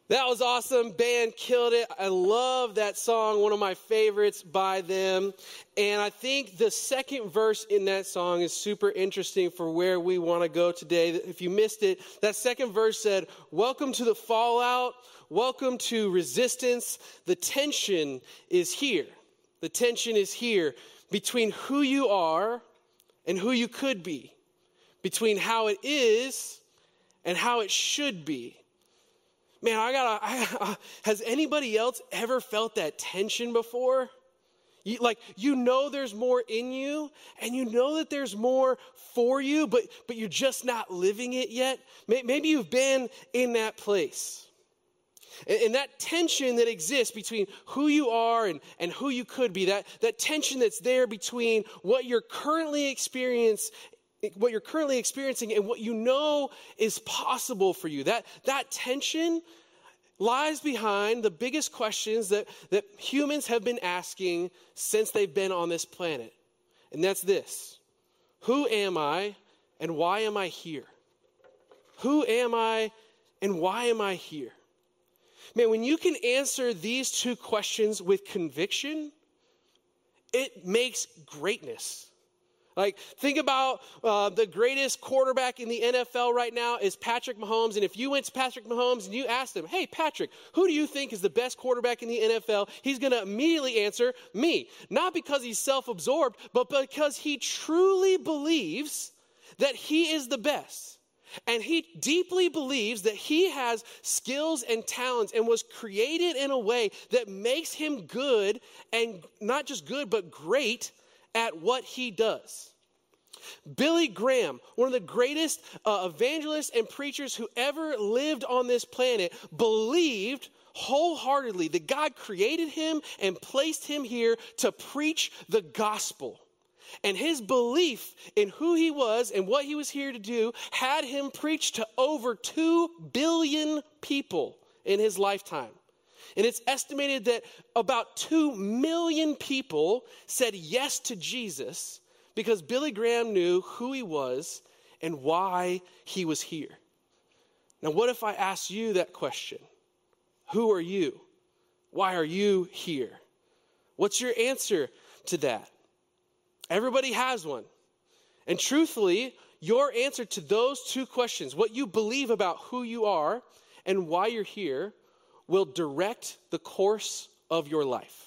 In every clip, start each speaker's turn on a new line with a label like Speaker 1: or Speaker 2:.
Speaker 1: That was awesome. Band killed it. I love that song, one of my favorites by them. And I think the second verse in that song is super interesting for where we want to go today. If you missed it, that second verse said, "Welcome to the fallout. Welcome to resistance. The tension is here." The tension is here between who you are and who you could be, between how it is and how it should be. Man, has anybody else ever felt that tension before? You know there's more in you, and you know that there's more for you, but you're just not living it yet. Maybe you've been in that place. And that tension that exists between who you are and who you could be, that tension that's there between what you're currently experiencing and what you know is possible for you. That tension lies behind the biggest questions that humans have been asking since they've been on this planet. And that's this: who am I and why am I here? Who am I and why am I here? Man, when you can answer these two questions with conviction, it makes greatness. Think about the greatest quarterback in the NFL right now is Patrick Mahomes. And if you went to Patrick Mahomes and you asked him, "Hey, Patrick, who do you think is the best quarterback in the NFL?" He's going to immediately answer, "Me." Not because he's self-absorbed, but because he truly believes that he is the best. And he deeply believes that he has skills and talents and was created in a way that makes him good, and not just good, but great at what he does. Billy Graham, one of the greatest evangelists and preachers who ever lived on this planet, believed wholeheartedly that God created him and placed him here to preach the gospel. And his belief in who he was and what he was here to do had him preach to over 2 billion people in his lifetime. And it's estimated that about 2 million people said yes to Jesus because Billy Graham knew who he was and why he was here. Now, what if I asked you that question? Who are you? Why are you here? What's your answer to that? Everybody has one. And truthfully, your answer to those two questions, what you believe about who you are and why you're here, will direct the course of your life.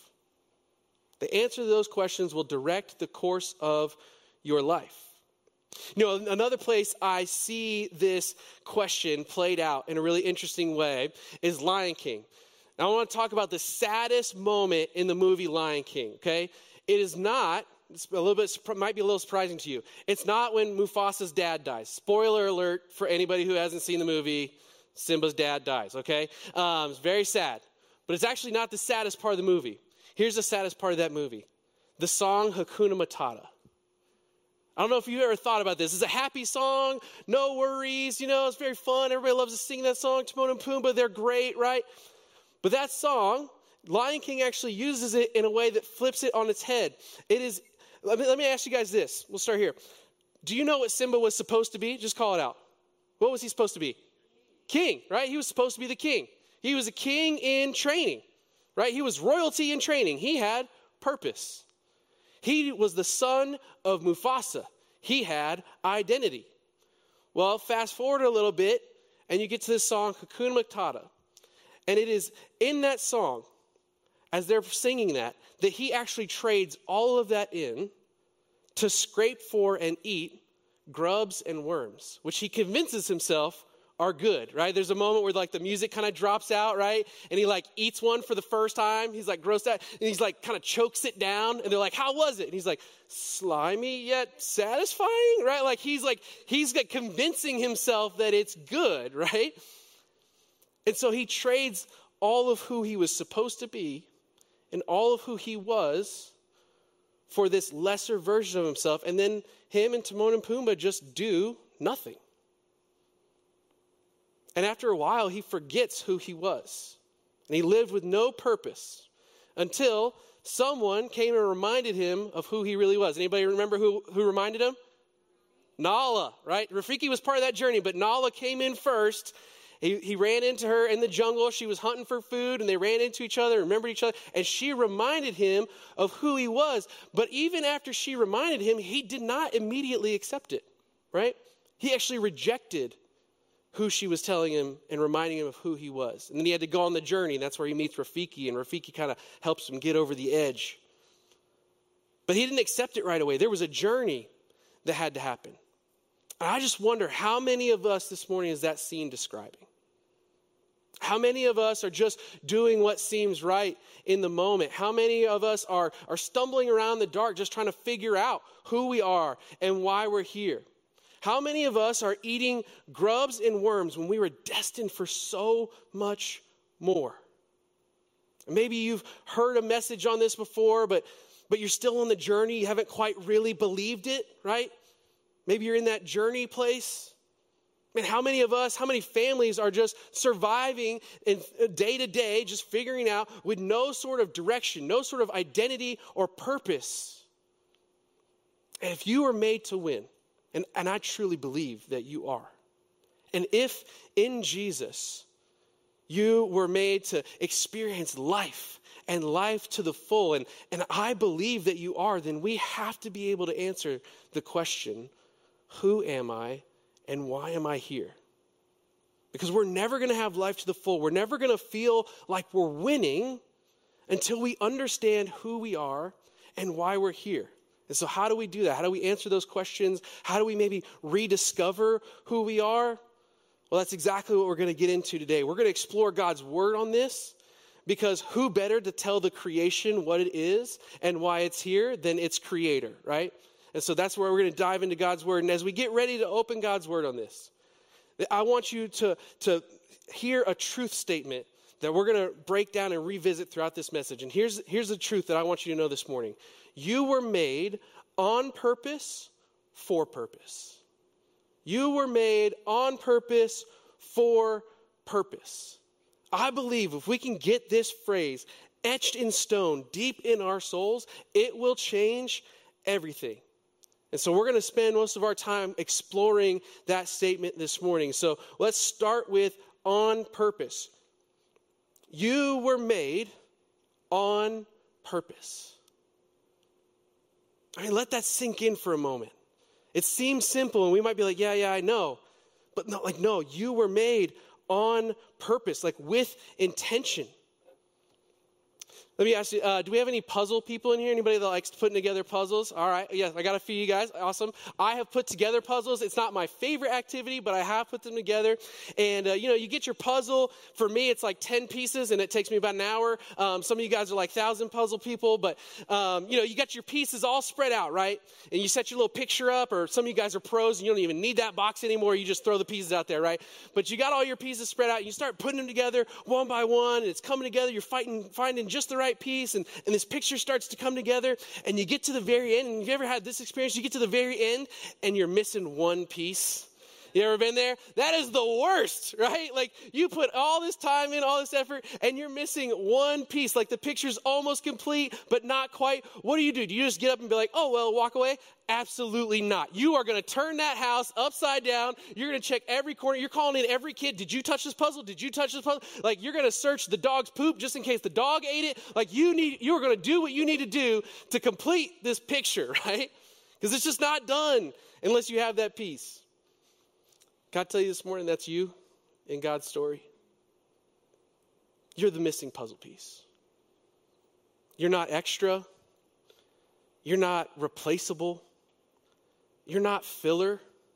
Speaker 1: The answer to those questions will direct the course of your life. You know, another place I see this question played out in a really interesting way is Lion King. Now, I want to talk about the saddest moment in the movie Lion King, okay? It is not, might be a little surprising to you. It's not when Mufasa's dad dies. Spoiler alert for anybody who hasn't seen the movie. Simba's dad dies, okay? It's very sad. But it's actually not the saddest part of the movie. Here's the saddest part of that movie. The song Hakuna Matata. I don't know if you've ever thought about this. It's a happy song, no worries, it's very fun. Everybody loves to sing that song, Timon and Pumbaa, they're great, right? But that song, Lion King actually uses it in a way that flips it on its head. It is, let me ask you guys this. We'll start here. Do you know what Simba was supposed to be? Just call it out. What was he supposed to be? King, right? He was supposed to be the king. He was a king in training, right? He was royalty in training. He had purpose. He was the son of Mufasa. He had identity. Well, fast forward a little bit, and you get to this song, Hakuna Matata. And it is in that song, as they're singing that he actually trades all of that in to scrape for and eat grubs and worms, which he convinces himself are good, right? There's a moment where the music kind of drops out, right? And he eats one for the first time. He's grossed out, and he's kind of chokes it down. And they're like, "How was it?" And he's like, "Slimy yet satisfying," right? He's convincing himself that it's good, right? And so he trades all of who he was supposed to be and all of who he was for this lesser version of himself. And then him and Timon and Pumbaa just do nothing. And after a while, he forgets who he was. And he lived with no purpose until someone came and reminded him of who he really was. Anybody remember who reminded him? Nala, right? Rafiki was part of that journey, but Nala came in first, He ran into her in the jungle. She was hunting for food, and they ran into each other, remembered each other, and she reminded him of who he was. But even after she reminded him, he did not immediately accept it, right? He actually rejected who she was telling him and reminding him of who he was. And then he had to go on the journey, and that's where he meets Rafiki, and Rafiki kind of helps him get over the edge. But he didn't accept it right away. There was a journey that had to happen. And I just wonder, how many of us this morning is that scene describing? How many of us are just doing what seems right in the moment? How many of us are stumbling around in the dark just trying to figure out who we are and why we're here? How many of us are eating grubs and worms when we were destined for so much more? Maybe you've heard a message on this before, but you're still on the journey. You haven't quite really believed it, right? Maybe you're in that journey place. Man, how many of us, how many families are just surviving in day to day, just figuring out with no sort of direction, no sort of identity or purpose? And if you are made to win, and I truly believe that you are, and if in Jesus you were made to experience life and life to the full, and I believe that you are, then we have to be able to answer the question, who am I and why am I here? Because we're never going to have life to the full. We're never going to feel like we're winning until we understand who we are and why we're here. And so how do we do that? How do we answer those questions? How do we maybe rediscover who we are? Well, that's exactly what we're going to get into today. We're going to explore God's word on this, because who better to tell the creation what it is and why it's here than its creator, right? And so that's where we're going to dive into God's word. And as we get ready to open God's word on this, I want you to hear a truth statement that we're going to break down and revisit throughout this message. And here's the truth that I want you to know this morning. You were made on purpose for purpose. You were made on purpose for purpose. I believe if we can get this phrase etched in stone deep in our souls, it will change everything. And so we're going to spend most of our time exploring that statement this morning. So let's start with on purpose. You were made on purpose. I mean, let that sink in for a moment. It seems simple, and we might be like, yeah, I know. But no, you were made on purpose, like with intention. Let me ask you, do we have any puzzle people in here? Anybody that likes putting together puzzles? All right, yes, I got a few of you guys. Awesome. I have put together puzzles. It's not my favorite activity, but I have put them together. And, you get your puzzle. For me, it's like 10 pieces, and it takes me about an hour. Some of you guys are like 1,000 puzzle people, but, you got your pieces all spread out, right? And you set your little picture up, or some of you guys are pros, and you don't even need that box anymore. You just throw the pieces out there, right? But you got all your pieces spread out. You start putting them together one by one, and it's coming together. You're finding just the right piece, and this picture starts to come together, and you get to the very end. And have you ever had this experience? You get to the very end and you're missing one piece. You ever been there? That is the worst, right? Like, you put all this time in, all this effort, and you're missing one piece. Like, the picture's almost complete, but not quite. What do? Do you just get up and be like, oh, well, walk away? Absolutely not. You are going to turn that house upside down. You're going to check every corner. You're calling in every kid. Did you touch this puzzle? Did you touch this puzzle? Like, you're going to search the dog's poop just in case the dog ate it. Like, you are going to do what you need to do to complete this picture, right? Because it's just not done unless you have that piece. Can I tell you this morning, that's you in God's story? You're the missing puzzle piece. You're not extra. You're not replaceable. You're not filler.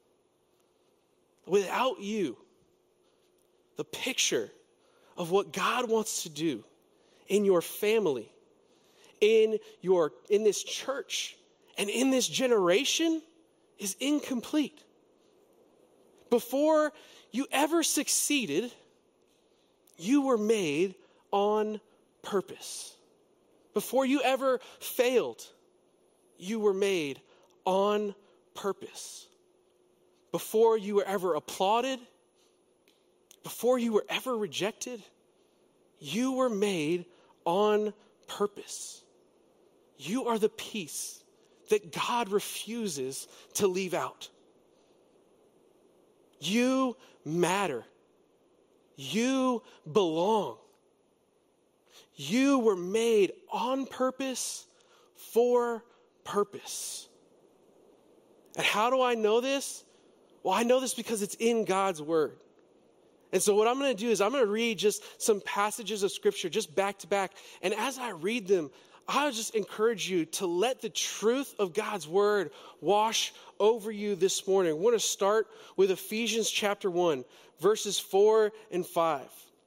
Speaker 1: Without you, the picture of what God wants to do in your family, in this church, and in this generation is incomplete. Before you ever succeeded, you were made on purpose. Before you ever failed, you were made on purpose. Before you were ever applauded, before you were ever rejected, you were made on purpose. You are the piece that God refuses to leave out. You matter. You belong. You were made on purpose for purpose. And how do I know this? Well, I know this because it's in God's word. And so what I'm going to do is I'm going to read just some passages of scripture just back to back. And as I read them, I just encourage you to let the truth of God's word wash over you this morning. I want to start with Ephesians chapter 1, verses 4 and 5.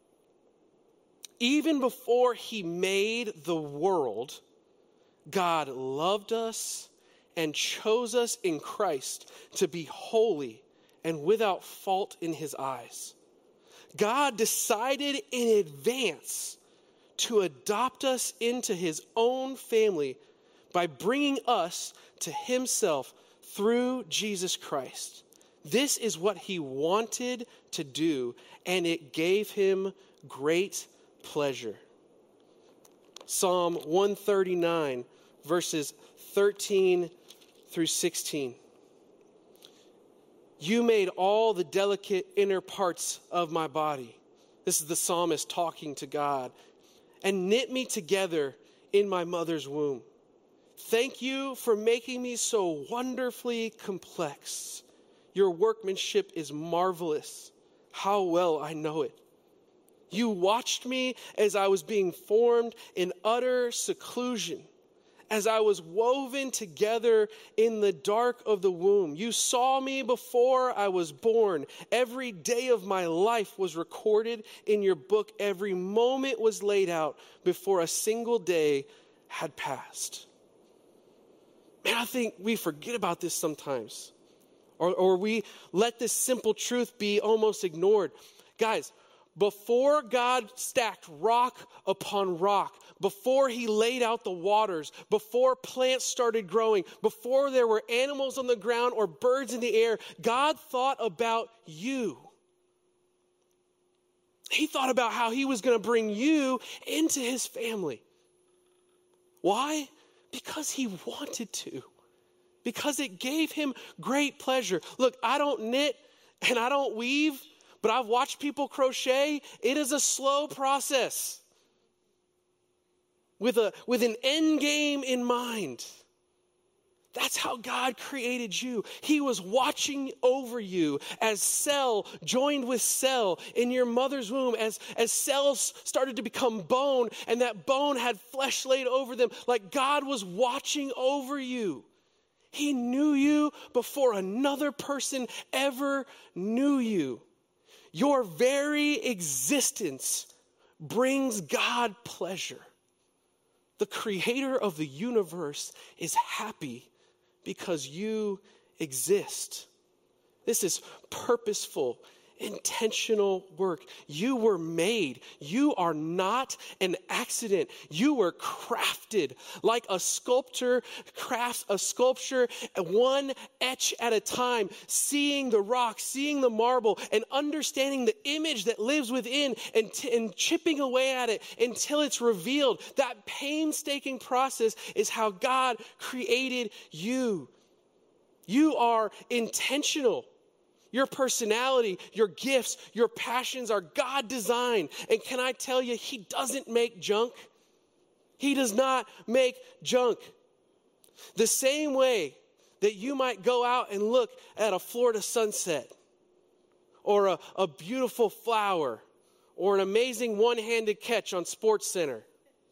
Speaker 1: Even before he made the world, God loved us and chose us in Christ to be holy and without fault in his eyes. God decided in advance to adopt us into his own family by bringing us to himself through Jesus Christ. This is what he wanted to do, and it gave him great pleasure. Psalm 139, verses 13 through 16. You made all the delicate inner parts of my body. This is the psalmist talking to God. And knit me together in my mother's womb. Thank you for making me so wonderfully complex. Your workmanship is marvelous. How well I know it. You watched me as I was being formed in utter seclusion. As I was woven together in the dark of the womb. You saw me before I was born. Every day of my life was recorded in your book. Every moment was laid out before a single day had passed. Man, I think we forget about this sometimes. Or we let this simple truth be almost ignored. Guys, before God stacked rock upon rock, before he laid out the waters, before plants started growing, before there were animals on the ground or birds in the air, God thought about you. He thought about how he was going to bring you into his family. Why? Because he wanted to. Because it gave him great pleasure. Look, I don't knit and I don't weave, but I've watched people crochet. It is a slow process with an end game in mind. That's how God created you. He was watching over you as cell joined with cell in your mother's womb, as cells started to become bone, and that bone had flesh laid over them. Like God was watching over you. He knew you before another person ever knew you. Your very existence brings God pleasure. The creator of the universe is happy because you exist. This is purposeful, intentional work. You were made. You are not an accident. You were crafted like a sculptor crafts a sculpture, one etch at a time, seeing the rock, seeing the marble, and understanding the image that lives within and chipping away at it until it's revealed. That painstaking process is how God created you. You are intentional. Your personality, your gifts, your passions are God designed. And can I tell you, he doesn't make junk. He does not make junk. The same way that you might go out and look at a Florida sunset or a beautiful flower or an amazing one-handed catch on SportsCenter.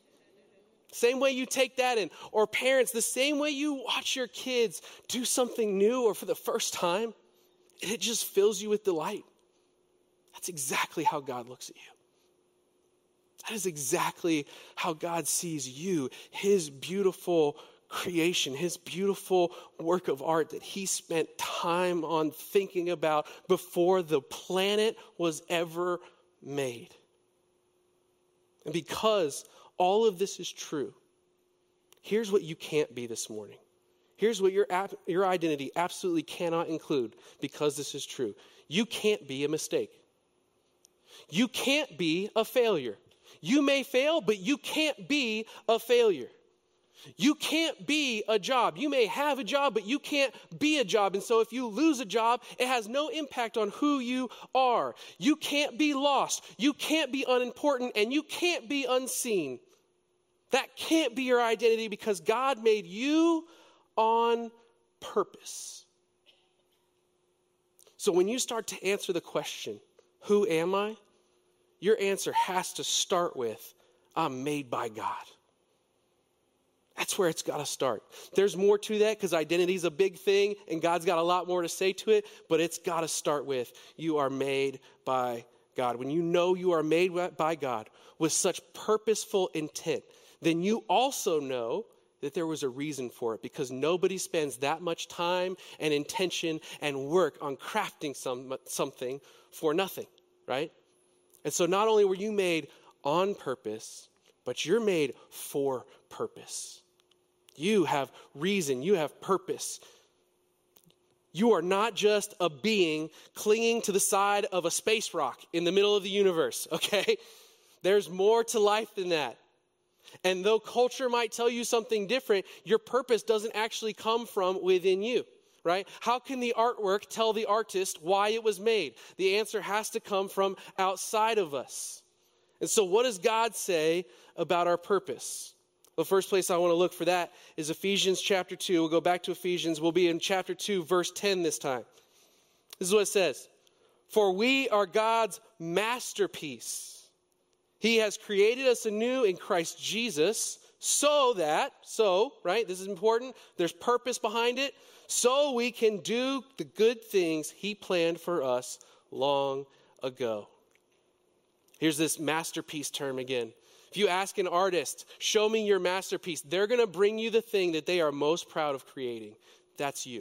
Speaker 1: Same way you take that in. Or parents, the same way you watch your kids do something new or for the first time. And it just fills you with delight. That's exactly how God looks at you. That is exactly how God sees you, his beautiful creation, his beautiful work of art that he spent time on thinking about before the planet was ever made. And because all of this is true, here's what you can't be this morning. Here's what your identity absolutely cannot include because this is true. You can't be a mistake. You can't be a failure. You may fail, but you can't be a failure. You can't be a job. You may have a job, but you can't be a job. And so if you lose a job, it has no impact on who you are. You can't be lost. You can't be unimportant, and you can't be unseen. That can't be your identity because God made you on purpose. So when you start to answer the question, who am I? Your answer has to start with, I'm made by God. That's where it's got to start. There's more to that because identity is a big thing and God's got a lot more to say to it, but it's got to start with you are made by God. When you know you are made by God with such purposeful intent, then you also know that there was a reason for it because nobody spends that much time and intention and work on crafting something for nothing, right? And so not only were you made on purpose, but you're made for purpose. You have reason. You have purpose. You are not just a being clinging to the side of a space rock in the middle of the universe, okay? There's more to life than that. And though culture might tell you something different, your purpose doesn't actually come from within you, right? How can the artwork tell the artist why it was made? The answer has to come from outside of us. And so what does God say about our purpose? The first place I want to look for that is Ephesians chapter 2. We'll go back to Ephesians. We'll be in chapter 2, verse 10 this time. This is what it says. For we are God's masterpiece. He has created us anew in Christ Jesus right? This is important. There's purpose behind it. So we can do the good things he planned for us long ago. Here's this masterpiece term again. If you ask an artist, show me your masterpiece, they're going to bring you the thing that they are most proud of creating. That's you.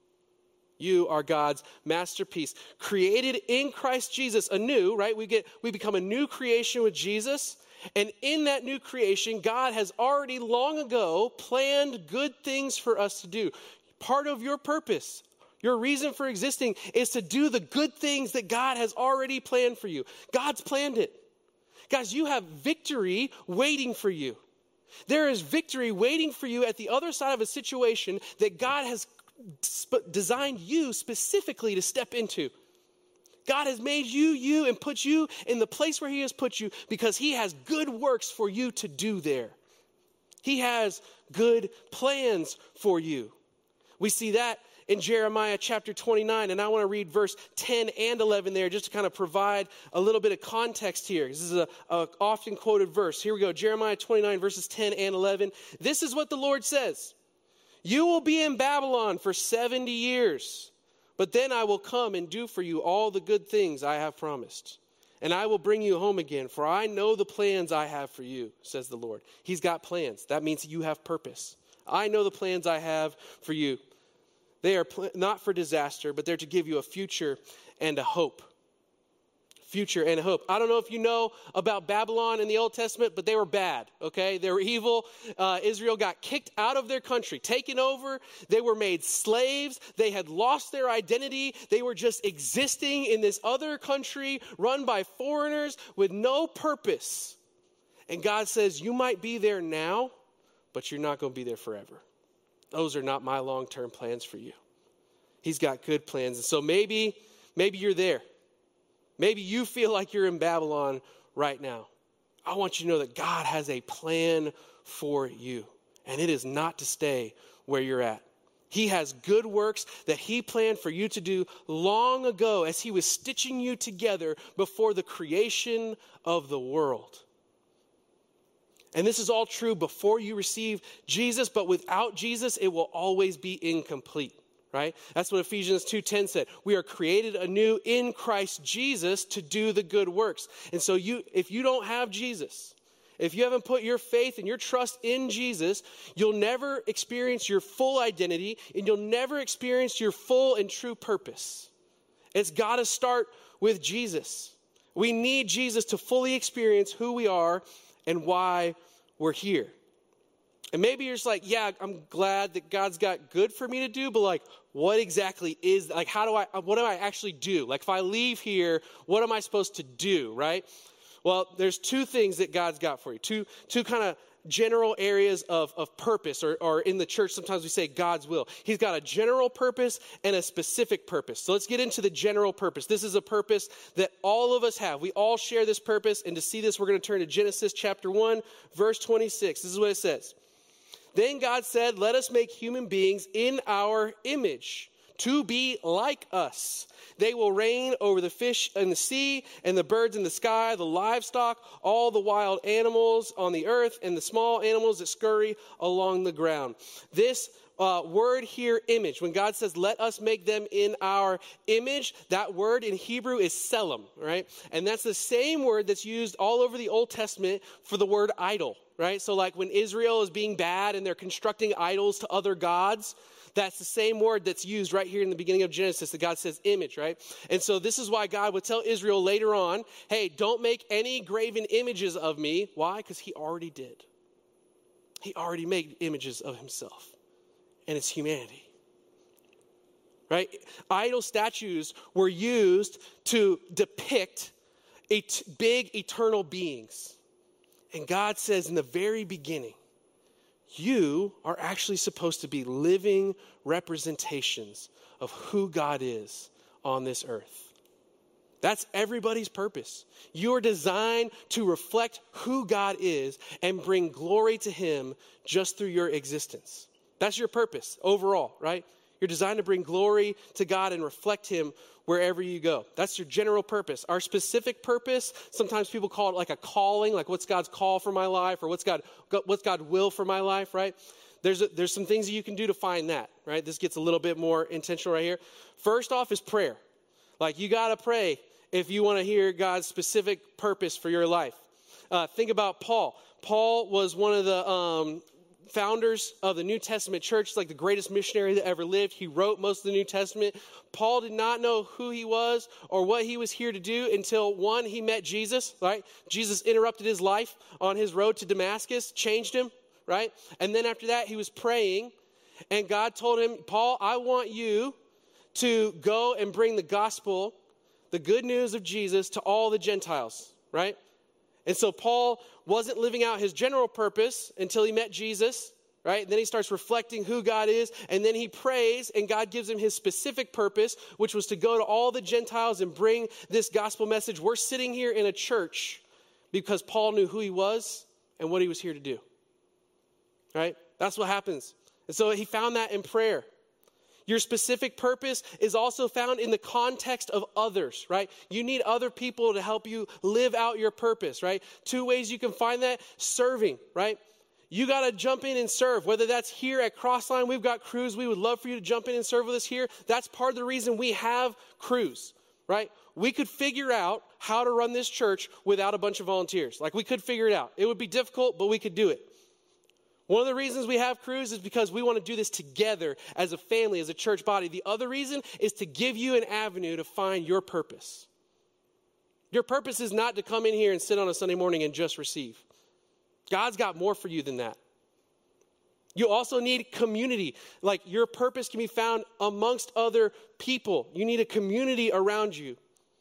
Speaker 1: You are God's masterpiece, created in Christ Jesus anew, right? We become a new creation with Jesus. And in that new creation, God has already long ago planned good things for us to do. Part of your purpose, your reason for existing is to do the good things that God has already planned for you. God's planned it. Guys, you have victory waiting for you. There is victory waiting for you at the other side of a situation that God has designed you specifically to step into. God has made you and put you in the place where he has put you because he has good works for you to do there. He has good plans for you. We see that in Jeremiah chapter 29, and I want to read verse 10 and 11 there just to kind of provide a little bit of context here. This is a often quoted verse. Here we go, Jeremiah 29, verses 10 and 11. This is what the Lord says. You will be in Babylon for 70 years, but then I will come and do for you all the good things I have promised. And I will bring you home again, for I know the plans I have for you, says the Lord. He's got plans. That means you have purpose. I know the plans I have for you. They are not for disaster, but they're to give you a future and a hope. Future and a hope. I don't know if you know about Babylon in the Old Testament, but they were bad, okay? They were evil. Israel got kicked out of their country, taken over. They were made slaves. They had lost their identity. They were just existing in this other country run by foreigners with no purpose. And God says, you might be there now, but you're not going to be there forever. Those are not my long-term plans for you. He's got good plans. And so maybe you're there. Maybe you feel like you're in Babylon right now. I want you to know that God has a plan for you. And it is not to stay where you're at. He has good works that he planned for you to do long ago as he was stitching you together before the creation of the world. And this is all true before you receive Jesus, but without Jesus, it will always be incomplete, right? That's what Ephesians 2:10 said. We are created anew in Christ Jesus to do the good works. And so if you don't have Jesus, if you haven't put your faith and your trust in Jesus, you'll never experience your full identity and you'll never experience your full and true purpose. It's got to start with Jesus. We need Jesus to fully experience who we are and why we're here. And maybe you're just like, yeah, I'm glad that God's got good for me to do, but like, what exactly is, like, what do I actually do? Like, if I leave here, what am I supposed to do, right? Well, there's two things that God's got for you. Two kind of general areas of purpose, or in the church, sometimes we say God's will. He's got a general purpose and a specific purpose. So let's get into the general purpose. This is a purpose that all of us have. We all share this purpose. And to see this, we're going to turn to Genesis chapter 1, verse 26. This is what it says. Then God said, let us make human beings in our image, to be like us. They will reign over the fish in the sea and the birds in the sky, the livestock, all the wild animals on the earth, and the small animals that scurry along the ground. This word here, image, when God says, let us make them in our image, that word in Hebrew is selim, right? And that's the same word that's used all over the Old Testament for the word idol, right? So like when Israel is being bad and they're constructing idols to other gods, that's the same word that's used right here in the beginning of Genesis that God says image, right? And so this is why God would tell Israel later on, hey, don't make any graven images of me. Why? Because he already did. He already made images of himself. And it's humanity, right? Idol statues were used to depict big eternal beings. And God says in the very beginning, you are actually supposed to be living representations of who God is on this earth. That's everybody's purpose. You are designed to reflect who God is and bring glory to him just through your existence. That's your purpose overall, right? You're designed to bring glory to God and reflect him wherever you go. That's your general purpose. Our specific purpose, sometimes people call it like a calling, like what's God's call for my life, or what's God will for my life, right? There's some things that you can do to find that, right? This gets a little bit more intentional right here. First off is prayer. Like you got to pray if you want to hear God's specific purpose for your life. Think about Paul. Paul was one of the founders of the New Testament church, like the greatest missionary that ever lived. He wrote most of the New Testament. Paul did not know who he was or what he was here to do until, one, he met Jesus, right? Jesus interrupted his life on his road to Damascus, changed him, right? And then after that, he was praying, and God told him, Paul, I want you to go and bring the gospel, the good news of Jesus, to all the Gentiles, right? And so Paul wasn't living out his general purpose until he met Jesus, right? And then he starts reflecting who God is, and then he prays, and God gives him his specific purpose, which was to go to all the Gentiles and bring this gospel message. We're sitting here in a church because Paul knew who he was and what he was here to do, right? That's what happens. And so he found that in prayer. Your specific purpose is also found in the context of others, right? You need other people to help you live out your purpose, right? 2 ways you can find that: serving, right? You got to jump in and serve, whether that's here at Crossline. We've got crews. We would love for you to jump in and serve with us here. That's part of the reason we have crews, right? We could figure out how to run this church without a bunch of volunteers. Like, we could figure it out. It would be difficult, but we could do it. One of the reasons we have crews is because we want to do this together as a family, as a church body. The other reason is to give you an avenue to find your purpose. Your purpose is not to come in here and sit on a Sunday morning and just receive. God's got more for you than that. You also need community. Like, your purpose can be found amongst other people. You need a community around you.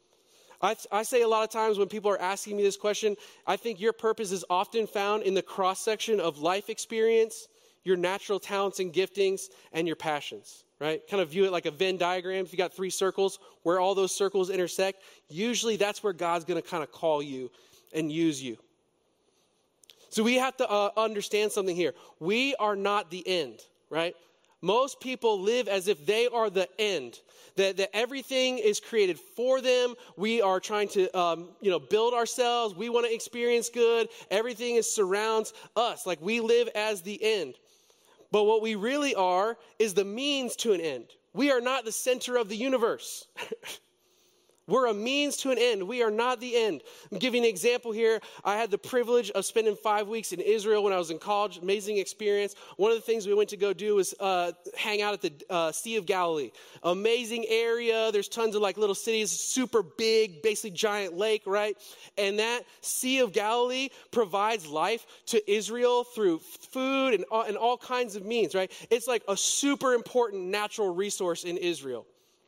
Speaker 1: I say a lot of times when people are asking me this question, I think your purpose is often found in the cross-section of life experience, your natural talents and giftings, and your passions, right? Kind of view it like a Venn diagram. If you got 3 circles, where all those circles intersect, usually that's where God's going to kind of call you and use you. So we have to understand something here. We are not the end, right? Most people live as if they are the end, that everything is created for them. We are trying to, build ourselves. We want to experience good. Everything surrounds us. Like, we live as the end. But what we really are is the means to an end. We are not the center of the universe. We're a means to an end. We are not the end. I'm giving an example here. I had the privilege of spending 5 weeks in Israel when I was in college. Amazing experience. One of the things we went to go do was hang out at the Sea of Galilee. Amazing area. There's tons of like little cities, super big, basically giant lake, right? And that Sea of Galilee provides life to Israel through food and all kinds of means, right? It's like a super important natural resource in Israel.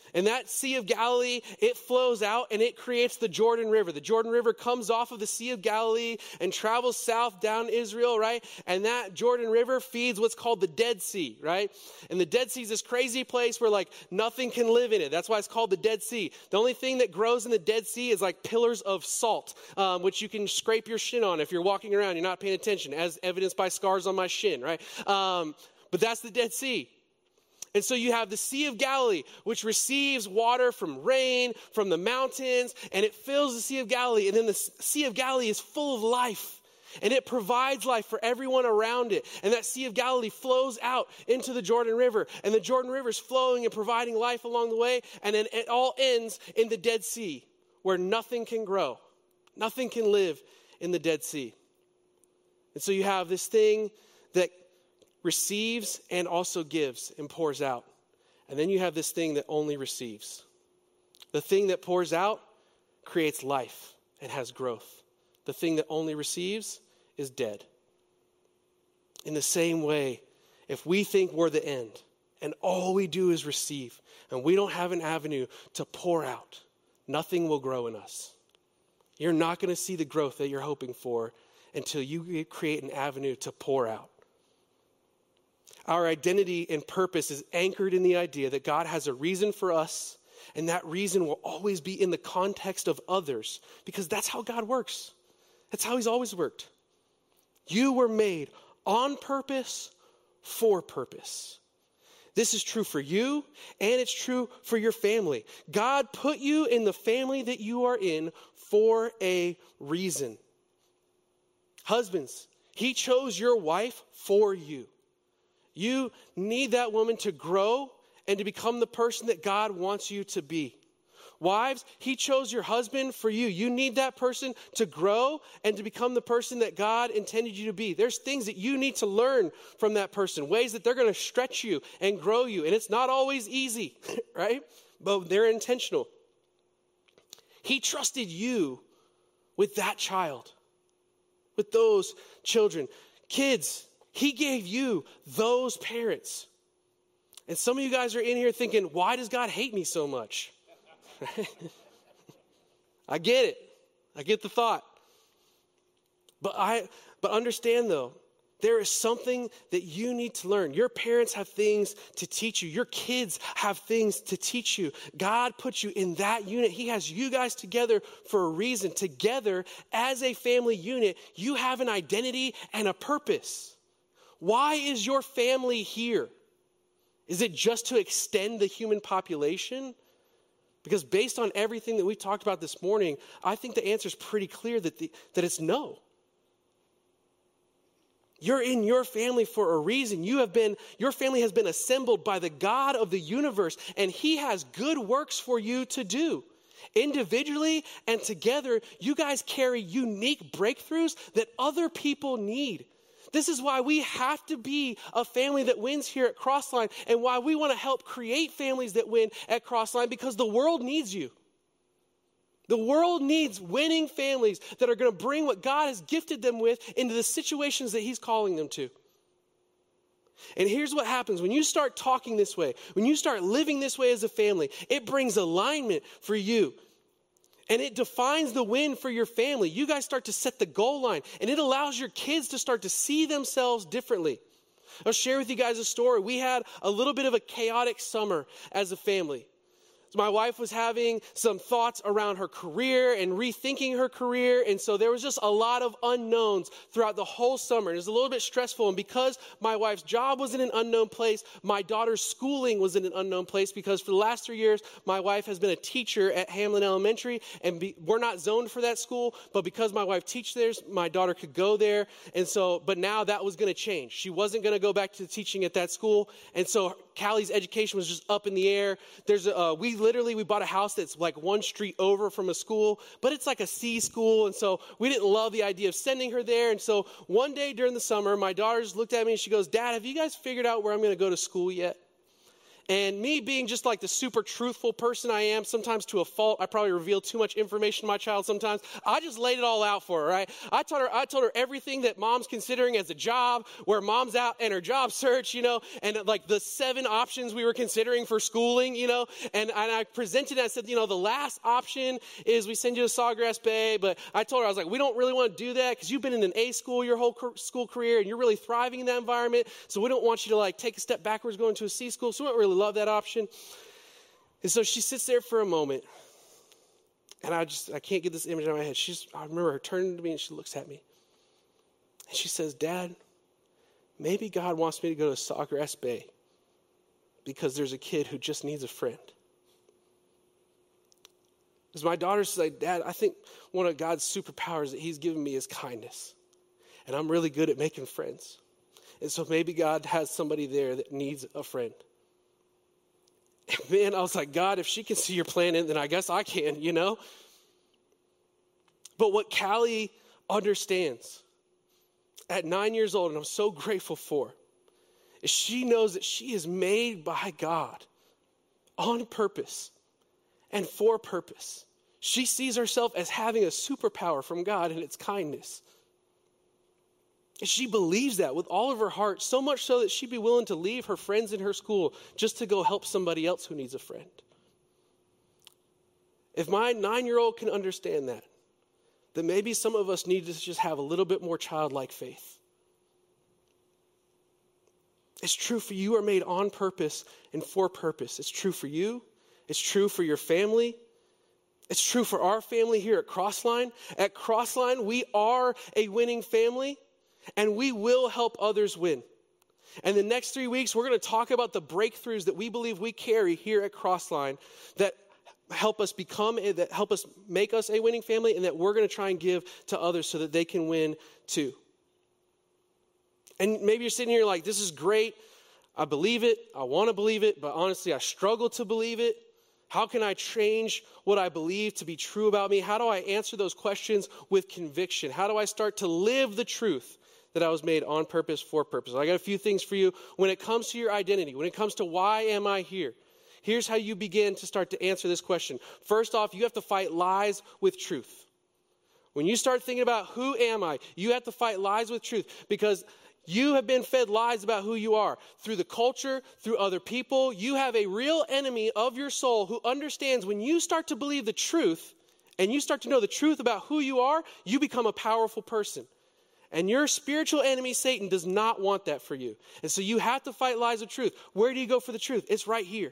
Speaker 1: And that Sea of Galilee, it flows out and it creates the Jordan River. The Jordan River comes off of the Sea of Galilee and travels south down Israel, right? And that Jordan River feeds what's called the Dead Sea, right? And the Dead Sea is this crazy place where like nothing can live in it. That's why it's called the Dead Sea. The only thing that grows in the Dead Sea is like pillars of salt, which you can scrape your shin on if you're walking around, you're not paying attention, as evidenced by scars on my shin, right? But that's the Dead Sea. And so you have the Sea of Galilee, which receives water from rain, from the mountains, and it fills the Sea of Galilee. And then the Sea of Galilee is full of life, and it provides life for everyone around it. And that Sea of Galilee flows out into the Jordan River, and the Jordan River is flowing and providing life along the way. And then it all ends in the Dead Sea, where nothing can grow. Nothing can live in the Dead Sea. And so you have this thing that receives and also gives and pours out. And then you have this thing that only receives. The thing that pours out creates life and has growth. The thing that only receives is dead. In the same way, if we think we're the end and all we do is receive and we don't have an avenue to pour out, nothing will grow in us. You're not going to see the growth that you're hoping for until you create an avenue to pour out. Our identity and purpose is anchored in the idea that God has a reason for us, and that reason will always be in the context of others, because that's how God works. That's how he's always worked. You were made on purpose, for purpose. This is true for you, and it's true for your family. God put you in the family that you are in for a reason. Husbands, he chose your wife for you. You need that woman to grow and to become the person that God wants you to be. Wives, he chose your husband for you. You need that person to grow and to become the person that God intended you to be. There's things that you need to learn from that person, ways that they're going to stretch you and grow you. And it's not always easy, right? But they're intentional. He trusted you with that child, with those children. Kids, he gave you those parents. And some of you guys are in here thinking, why does God hate me so much? I get it. I get the thought. But understand though, there is something that you need to learn. Your parents have things to teach you. Your kids have things to teach you. God put you in that unit. He has you guys together for a reason. Together as a family unit, you have an identity and a purpose. Why is your family here? Is it just to extend the human population? Because based on everything that we talked about this morning, I think the answer is pretty clear that it's no. You're in your family for a reason. Your family has been assembled by the God of the universe, and he has good works for you to do. Individually and together, you guys carry unique breakthroughs that other people need. This is why we have to be a family that wins here at Crossline, and why we want to help create families that win at Crossline, because the world needs you. The world needs winning families that are going to bring what God has gifted them with into the situations that he's calling them to. And here's what happens when you start talking this way, when you start living this way as a family, it brings alignment for you. And it defines the win for your family. You guys start to set the goal line, and it allows your kids to start to see themselves differently. I'll share with you guys a story. We had a little bit of a chaotic summer as a family. So my wife was having some thoughts around her career and rethinking her career. And so there was just a lot of unknowns throughout the whole summer. It was a little bit stressful. And because my wife's job was in an unknown place, my daughter's schooling was in an unknown place, because for the last 3 years, my wife has been a teacher at Hamlin Elementary, and we're not zoned for that school. But because my wife teaches there, my daughter could go there. And so, but now that was going to change. She wasn't going to go back to teaching at that school. And so Callie's education was just up in the air. We bought a house that's like one street over from a school, but it's like a C school. And so we didn't love the idea of sending her there. And so one day during the summer, my daughter just looked at me and she goes, "Dad, have you guys figured out where I'm going to go to school yet?" And me being just like the super truthful person I am, sometimes to a fault, I probably reveal too much information to my child sometimes. I just laid it all out for her, right? I told her everything that mom's considering as a job, where mom's out in her job search, and like the 7 options we were considering for schooling, and I presented it. I said, the last option is we send you to Sawgrass Bay, but I told her, I was like, we don't really want to do that because you've been in an A school your whole school career and you're really thriving in that environment, so we don't want you to like take a step backwards going to a C school, so we don't really love that option. And so she sits there for a moment, and I can't get this image out of my head. I remember her turning to me, and she looks at me, and she says, Dad, maybe God wants me to go to Sawgrass Bay because there's a kid who just needs a friend. Because my daughter says, Dad, I think one of God's superpowers that he's given me is kindness, and I'm really good at making friends. And so maybe God has somebody there that needs a friend. And man, I was like, God, if she can see your plan in, then I guess I can, But what Callie understands at 9 years old, and I'm so grateful for, is she knows that she is made by God on purpose and for purpose. She sees herself as having a superpower from God, and it's kindness. And she believes that with all of her heart, so much so that she'd be willing to leave her friends in her school just to go help somebody else who needs a friend. If my 9-year-old can understand that, then maybe some of us need to just have a little bit more childlike faith. It's true for you are made on purpose and for purpose. It's true for you. It's true for your family. It's true for our family here at Crossline. At Crossline, we are a winning family. And we will help others win. And the next 3 weeks, we're going to talk about the breakthroughs that we believe we carry here at Crossline that help us make us a winning family, and that we're going to try and give to others so that they can win too. And maybe you're sitting here like, this is great. I believe it. I want to believe it. But honestly, I struggle to believe it. How can I change what I believe to be true about me? How do I answer those questions with conviction? How do I start to live the truth that I was made on purpose, for purpose? I got a few things for you. When it comes to your identity, when it comes to why am I here, here's how you begin to start to answer this question. First off, you have to fight lies with truth. When you start thinking about who am I, you have to fight lies with truth, because you have been fed lies about who you are through the culture, through other people. You have a real enemy of your soul who understands when you start to believe the truth and you start to know the truth about who you are, you become a powerful person. And your spiritual enemy, Satan, does not want that for you. And so you have to fight lies with truth. Where do you go for the truth? It's right here.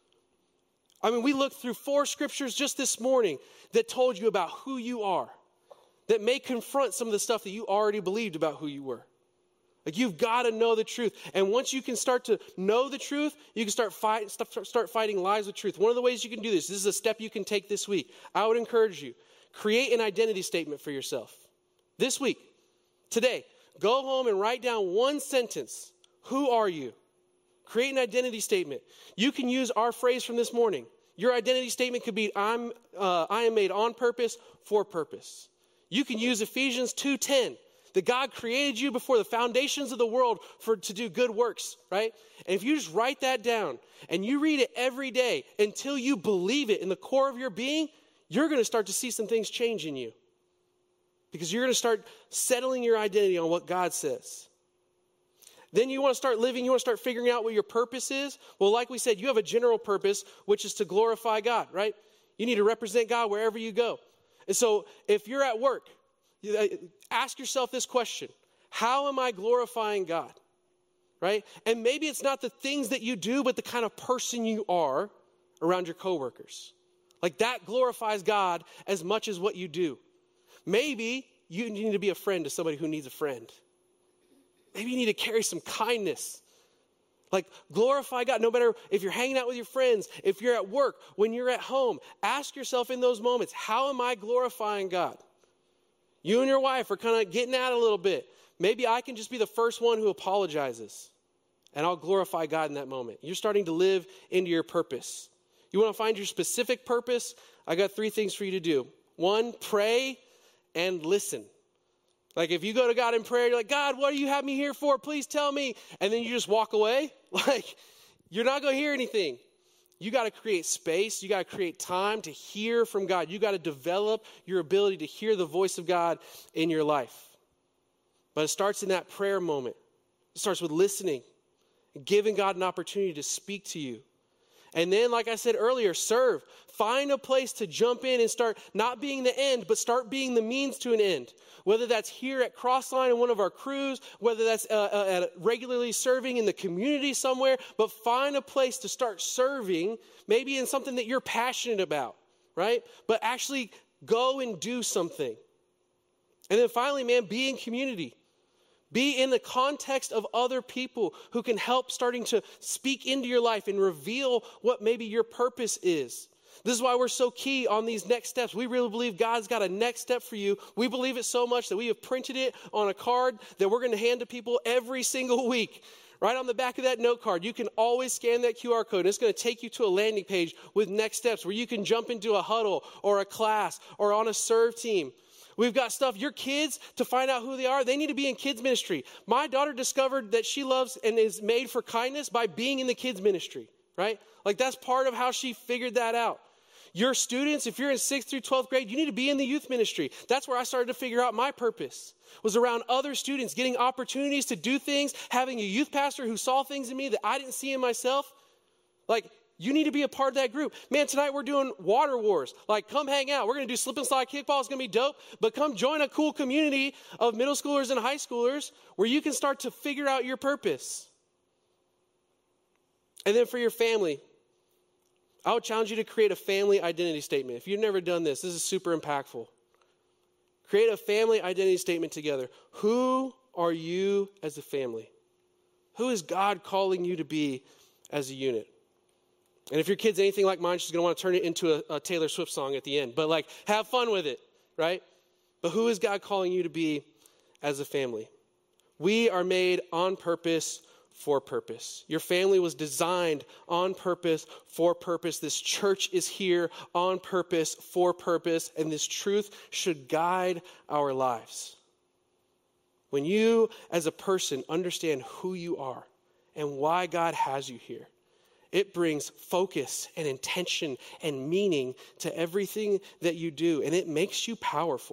Speaker 1: I mean, we looked through 4 scriptures just this morning that told you about who you are, that may confront some of the stuff that you already believed about who you were. Like, you've got to know the truth. And once you can start to know the truth, you can start fighting lies with truth. One of the ways you can do this is a step you can take this week. I would encourage you, create an identity statement for yourself. This week, today, go home and write down one sentence. Who are you? Create an identity statement. You can use our phrase from this morning. Your identity statement could be, I am made on purpose, for purpose. You can use Ephesians 2:10. That God created you before the foundations of the world to do good works, right? And if you just write that down and you read it every day until you believe it in the core of your being, you're going to start to see some things change in you. Because you're going to start settling your identity on what God says. Then you want to start living, you want to start figuring out what your purpose is. Well, like we said, you have a general purpose, which is to glorify God, right? You need to represent God wherever you go. And so if you're at work, ask yourself this question: how am I glorifying God? Right? And maybe it's not the things that you do, but the kind of person you are around your coworkers. Like, that glorifies God as much as what you do. Maybe you need to be a friend to somebody who needs a friend. Maybe you need to carry some kindness. Like, glorify God. No matter if you're hanging out with your friends, if you're at work, when you're at home, ask yourself in those moments, how am I glorifying God? You and your wife are kind of getting at it a little bit. Maybe I can just be the first one who apologizes, and I'll glorify God in that moment. You're starting to live into your purpose. You want to find your specific purpose? I got 3 things for you to do. 1, pray and listen. Like, if you go to God in prayer, you're like, God, what do you have me here for? Please tell me. And then you just walk away. Like, you're not going to hear anything. You got to create space. You got to create time to hear from God. You got to develop your ability to hear the voice of God in your life. But it starts in that prayer moment. It starts with listening and giving God an opportunity to speak to you. And then, like I said earlier, serve. Find a place to jump in and start not being the end, but start being the means to an end. Whether that's here at Crossline in one of our crews, whether that's regularly serving in the community somewhere, but find a place to start serving, maybe in something that you're passionate about, right? But actually go and do something. And then finally, man, be in community. Be in the context of other people who can help starting to speak into your life and reveal what maybe your purpose is. This is why we're so key on these next steps. We really believe God's got a next step for you. We believe it so much that we have printed it on a card that we're going to hand to people every single week. Right on the back of that note card, you can always scan that QR code. And it's going to take you to a landing page with next steps where you can jump into a huddle or a class or on a serve team. We've got stuff, your kids, to find out who they are, they need to be in kids ministry. My daughter discovered that she loves and is made for kindness by being in the kids ministry, right? Like that's part of how she figured that out. Your students, if you're in 6th through 12th grade, you need to be in the youth ministry. That's where I started to figure out my purpose, was around other students, getting opportunities to do things, having a youth pastor who saw things in me that I didn't see in myself. Like, you need to be a part of that group. Man, tonight we're doing water wars. Like, come hang out. We're going to do slip and slide kickball. It's going to be dope. But come join a cool community of middle schoolers and high schoolers where you can start to figure out your purpose. And then for your family, I would challenge you to create a family identity statement. If you've never done this, this is super impactful. Create a family identity statement together. Who are you as a family? Who is God calling you to be as a unit? And if your kid's anything like mine, she's going to want to turn it into a Taylor Swift song at the end. But like, have fun with it, right? But who is God calling you to be as a family? We are made on purpose for purpose. Your family was designed on purpose for purpose. This church is here on purpose for purpose. And this truth should guide our lives. When you as a person understand who you are and why God has you here, it brings focus and intention and meaning to everything that you do. And it makes you powerful.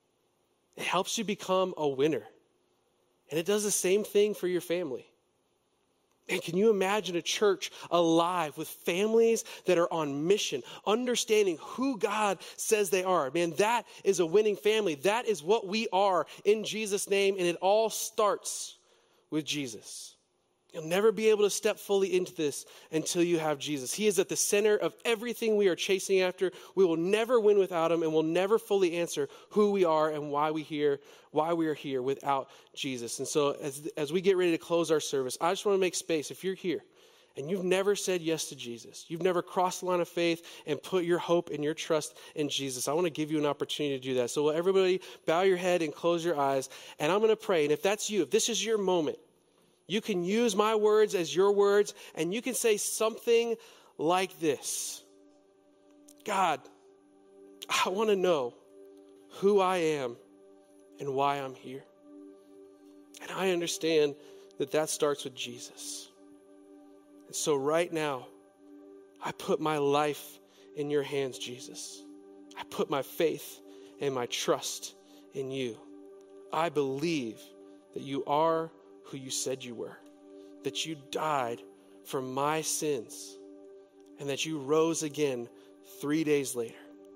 Speaker 1: It helps you become a winner. And it does the same thing for your family. And can you imagine a church alive with families that are on mission, understanding who God says they are? Man, that is a winning family. That is what we are in Jesus' name. And it all starts with Jesus. You'll never be able to step fully into this until you have Jesus. He is at the center of everything we are chasing after. We will never win without him, and we'll never fully answer who we are and why we are here without Jesus. And so as we get ready to close our service, I just want to make space. If you're here and you've never said yes to Jesus, you've never crossed the line of faith and put your hope and your trust in Jesus, I want to give you an opportunity to do that. So will everybody bow your head and close your eyes, and I'm going to pray. And if that's you, if this is your moment, you can use my words as your words, and you can say something like this. God, I want to know who I am and why I'm here. And I understand that starts with Jesus. And so right now, I put my life in your hands, Jesus. I put my faith and my trust in you. I believe that you are who you said you were, that you died for my sins, and that you rose again 3 days later.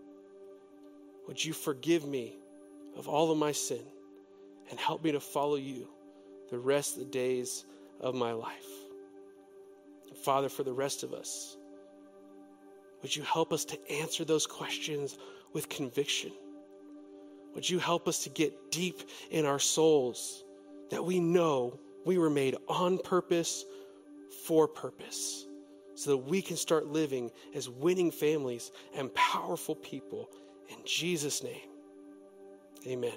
Speaker 1: Would you forgive me of all of my sin and help me to follow you the rest of the days of my life? And Father, for the rest of us, would you help us to answer those questions with conviction? Would you help us to get deep in our souls that we know we were made on purpose for purpose, so that we can start living as winning families and powerful people. In Jesus' name, amen.